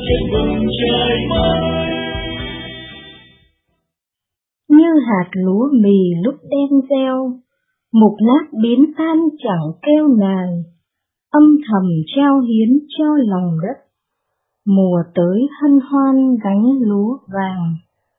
trên bầu trời mới. Như hạt lúa mì lúc đem gieo, mục nát biến tan chẳng kêu nài, âm thầm trao hiến cho lòng đất, mùa tới hân hoan gánh lúa vàng.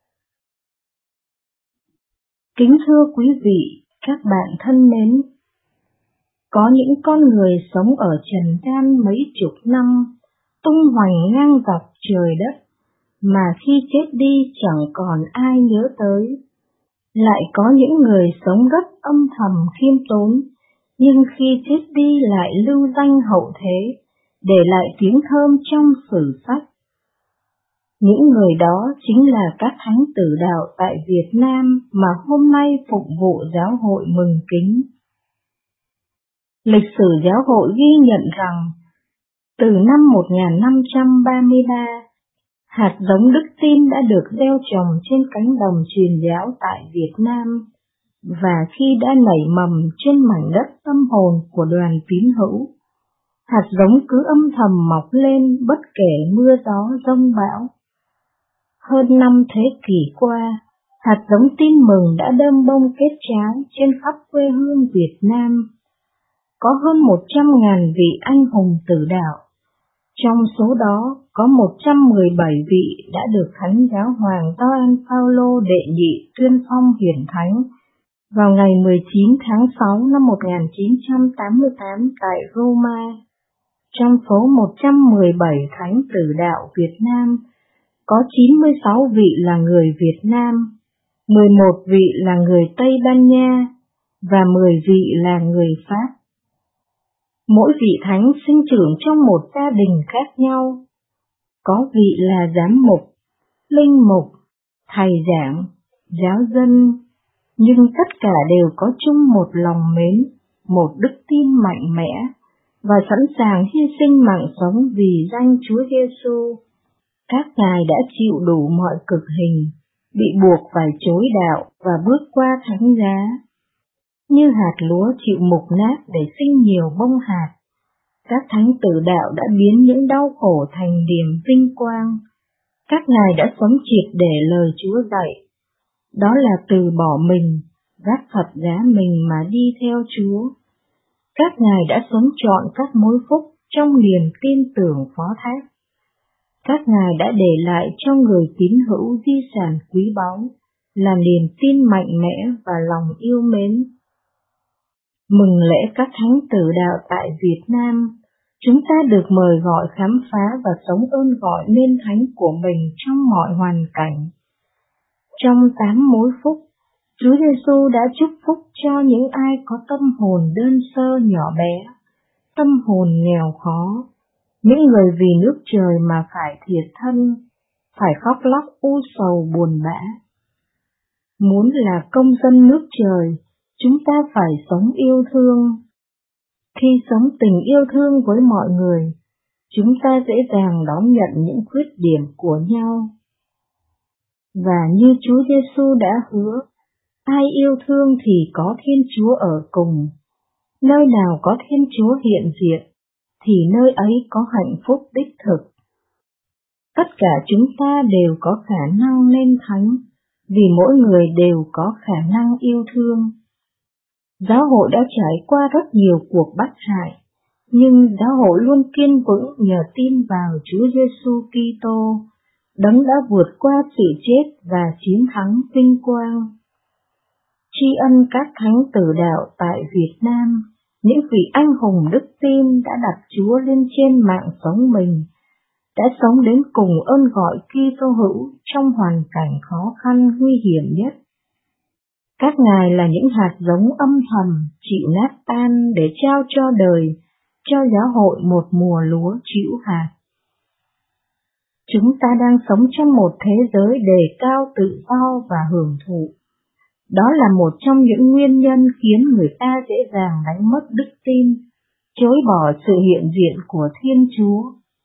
Kính thưa quý vị, các bạn thân mến, có những con người sống ở trần gian mấy chục năm, tung hoành ngang dọc trời đất, mà khi chết đi chẳng còn ai nhớ tới. Lại có những người sống rất âm thầm khiêm tốn, nhưng khi chết đi lại lưu danh hậu thế, để lại tiếng thơm trong sử sách. Những người đó chính là các thánh tử đạo tại Việt Nam mà hôm nay phục vụ giáo hội mừng kính. Lịch sử giáo hội ghi nhận rằng, từ năm 1533, hạt giống đức tin đã được gieo trồng trên cánh đồng truyền giáo tại Việt Nam, và khi đã nảy mầm trên mảnh đất tâm hồn của đoàn tín hữu, hạt giống cứ âm thầm mọc lên bất kể mưa gió giông bão. Hơn 5 thế kỷ qua, hạt giống tin mừng đã đơm bông kết trái trên khắp quê hương Việt Nam. Có hơn 100.000 vị anh hùng tử đạo. Trong số đó có 117 vị đã được Thánh Giáo Hoàng Gioan Phaolô đệ nhị tuyên phong hiển thánh vào ngày 19 tháng 6 năm 1988 tại Roma. Trong số 117 thánh tử đạo Việt Nam, có 96 vị là người Việt Nam, 11 vị là người Tây Ban Nha và 10 vị là người Pháp. Mỗi vị thánh sinh trưởng trong một gia đình khác nhau. Có vị là giám mục, linh mục, thầy giảng, giáo dân, nhưng tất cả đều có chung một lòng mến, một đức tin mạnh mẽ và sẵn sàng hy sinh mạng sống vì danh Chúa Giêsu. Các ngài đã chịu đủ mọi cực hình, bị buộc phải chối đạo và bước qua thánh giá. Như hạt lúa chịu mục nát để sinh nhiều bông hạt, các thánh tử đạo đã biến những đau khổ thành niềm vinh quang. Các ngài đã sống triệt để lời Chúa dạy, đó là từ bỏ mình, vác thập giá mình mà đi theo Chúa. Các ngài đã sống trọn các mối phúc trong niềm tin tưởng phó thác. Các ngài đã để lại cho người tín hữu di sản quý báu là niềm tin mạnh mẽ và lòng yêu mến. Mừng lễ các thánh tử đạo tại Việt Nam, chúng ta được mời gọi khám phá và sống ơn gọi nên thánh của mình trong mọi hoàn cảnh. Trong 8 mối phúc, Chúa Giêsu đã chúc phúc cho những ai có tâm hồn đơn sơ nhỏ bé, tâm hồn nghèo khó, những người vì nước trời mà phải thiệt thân, phải khóc lóc u sầu buồn bã. Muốn là công dân nước trời, chúng ta phải sống yêu thương. Khi sống tình yêu thương với mọi người, chúng ta dễ dàng đón nhận những khuyết điểm của nhau. Và như Chúa Giêsu đã hứa, ai yêu thương thì có Thiên Chúa ở cùng. Nơi nào có Thiên Chúa hiện diện, thì nơi ấy có hạnh phúc đích thực. Tất cả chúng ta đều có khả năng nên thánh, vì mỗi người đều có khả năng yêu thương. Giáo hội đã trải qua rất nhiều cuộc bắt hại, nhưng giáo hội luôn kiên vững nhờ tin vào Chúa Giêsu Kitô, Đấng đã vượt qua sự chết và chiến thắng vinh quang. Tri ân các thánh tử đạo tại Việt Nam, những vị anh hùng đức tin đã đặt Chúa lên trên mạng sống mình, đã sống đến cùng ơn gọi Kitô hữu trong hoàn cảnh khó khăn nguy hiểm nhất. Các ngài là những hạt giống âm thầm chịu nát tan để trao cho đời, cho giáo hội một mùa lúa trĩu hạt. Chúng ta đang sống trong một thế giới đề cao tự do và hưởng thụ. Đó là một trong những nguyên nhân khiến người ta dễ dàng đánh mất đức tin, chối bỏ sự hiện diện của Thiên Chúa.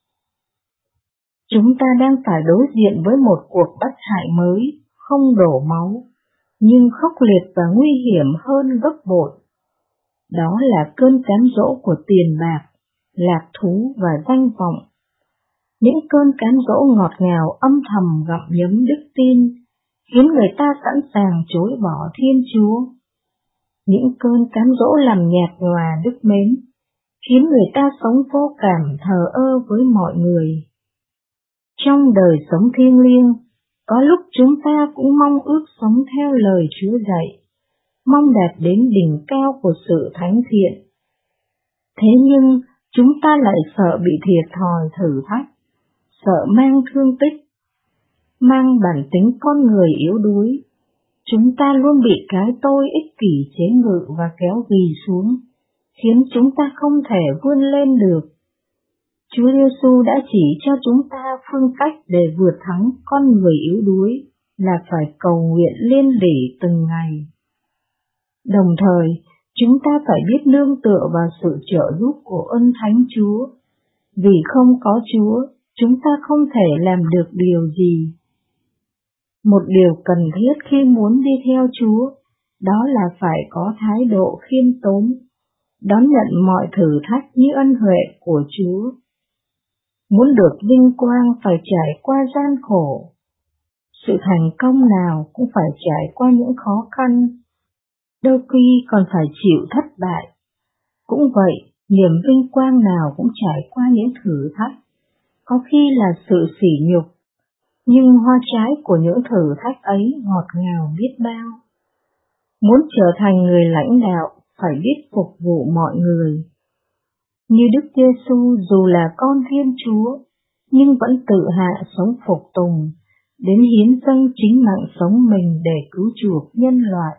Chúng ta đang phải đối diện với một cuộc bắt hại mới, không đổ máu, nhưng khốc liệt và nguy hiểm hơn gấp bội. Đó là cơn cám dỗ của tiền bạc, lạc thú và danh vọng. Những cơn cám dỗ ngọt ngào âm thầm gặm nhấm đức tin, khiến người ta sẵn sàng chối bỏ Thiên Chúa. Những cơn cám dỗ làm nhạt nhòa đức mến, khiến người ta sống vô cảm thờ ơ với mọi người. Trong đời sống thiêng liêng, có lúc chúng ta cũng mong ước sống theo lời Chúa dạy, mong đạt đến đỉnh cao của sự thánh thiện. Thế nhưng, chúng ta lại sợ bị thiệt thòi thử thách, sợ mang thương tích, mang bản tính con người yếu đuối. Chúng ta luôn bị cái tôi ích kỷ chế ngự và kéo ghì xuống, khiến chúng ta không thể vươn lên được. Chúa Giêsu đã chỉ cho chúng ta phương cách để vượt thắng con người yếu đuối là phải cầu nguyện liên lỉ từng ngày. Đồng thời, chúng ta phải biết nương tựa vào sự trợ giúp của ơn Thánh Chúa, vì không có Chúa, chúng ta không thể làm được điều gì. Một điều cần thiết khi muốn đi theo Chúa, đó là phải có thái độ khiêm tốn, đón nhận mọi thử thách như ân huệ của Chúa. Muốn được vinh quang phải trải qua gian khổ. Sự thành công nào cũng phải trải qua những khó khăn, đôi khi còn phải chịu thất bại. Cũng vậy, niềm vinh quang nào cũng trải qua những thử thách, có khi là sự sỉ nhục, nhưng hoa trái của những thử thách ấy ngọt ngào biết bao. Muốn trở thành người lãnh đạo, phải biết phục vụ mọi người. Như Đức Giêsu dù là con Thiên Chúa, nhưng vẫn tự hạ sống phục tùng, đến hiến dâng chính mạng sống mình để cứu chuộc nhân loại.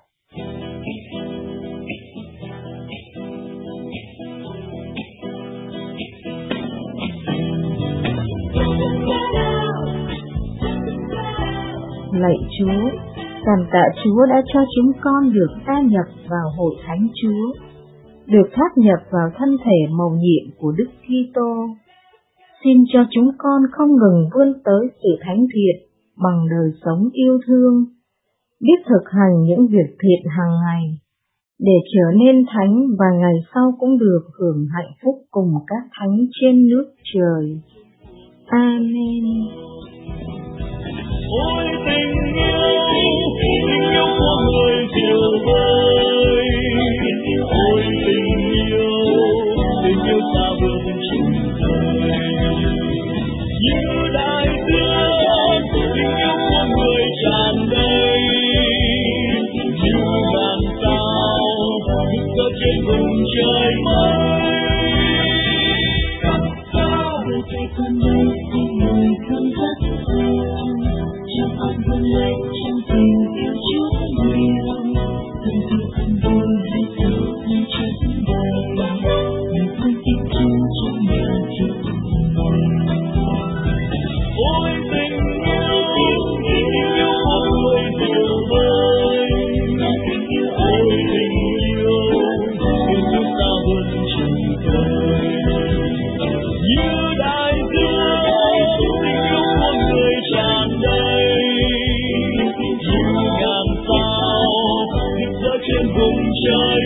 Lạy Chúa, cảm tạ Chúa đã cho chúng con được gia nhập vào hội thánh Chúa, được tháp nhập vào thân thể mầu nhiệm của Đức Kitô. Xin cho chúng con không ngừng vươn tới sự thánh thiện bằng đời sống yêu thương, biết thực hành những việc thiện hàng ngày, để trở nên thánh và ngày sau cũng được hưởng hạnh phúc cùng các thánh trên nước trời. Amen. Ôi tình yêu của người chiều vơi. Ôi tình yêu xa vượt trùng khơi. Như đại dương, tình yêu của người tràn đầy. Như ngàn sao rực rỡ trên vùng trời mây. Người chạy con đây xin người thương rất thương, cho con vươn lên trong tình yêu Chúa nhiều. Từng từ an vui hay sầu hay trốn đầy, người con tin Chúa trong nhà Chúa này. Ôi tình yêu của người diệu vời. Ôi tình yêu xa vượt trùng khơi. Như đại dương, tình yêu của người tràn đầy. Như ngàn sao rực rỡ trên vùng trời.